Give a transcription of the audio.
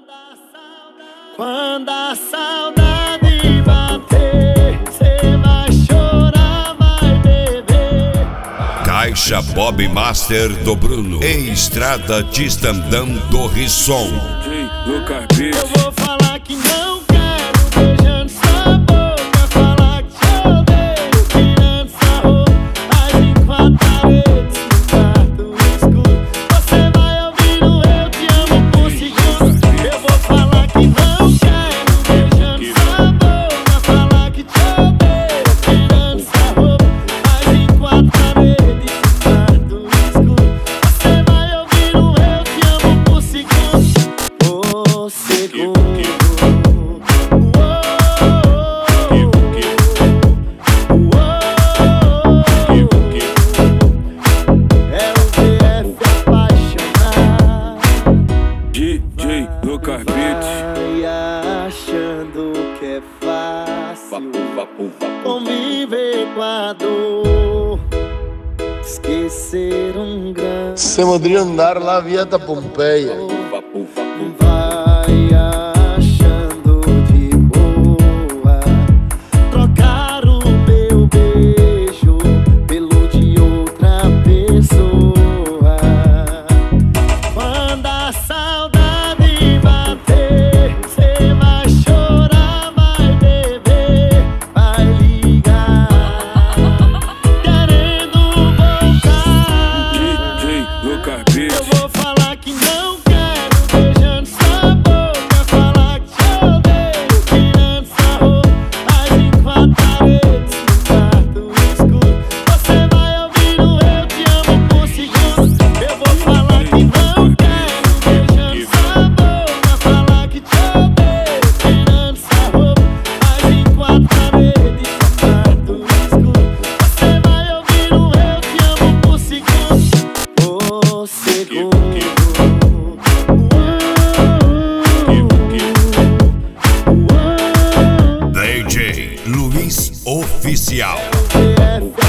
Quando a saudade bater, cê vai chorar, vai beber. Caixa Bob Master do Bruno e Estrada de Estandão do Risson. Eu vou falar que não quero, beijando sua boca. Falar que te odeio, tirando sua roupa. Mas em quatro paredes, no quarto escuro, você vai ouvir o eu te amo por segundo. Eu vou falar que não quero, beijando sua boca. Falar que te odeio, tirando sua roupa. Mas em quatro paredes, no quarto escuro, você vai ouvir o eu te amo por segundo. Vai achando que é fácil conviver com a dor, esquecer grande. Siamo di andare alla via da Pompeia. Vai achando de boa trocar o meu beijo pelo de outra pessoa. Quando a saudade bater, cê vai chorar, vai beber, vai ligar, querendo voltar. Eu vou falar que não quero, beijando sua boca. Falar que te odeio, tirando sua roupa. Mas em quatro paredes, no quarto escuro, você vai ouvir o eu te amo por segundo. Eu vou falar que não quero, beijando sua boca. Falar que te odeio, tirando sua roupa. Mas em quatro paredes, no quarto escuro, você vai ouvir o eu te amo por segundo. Por segundo. DJ Luiz Oficial. PF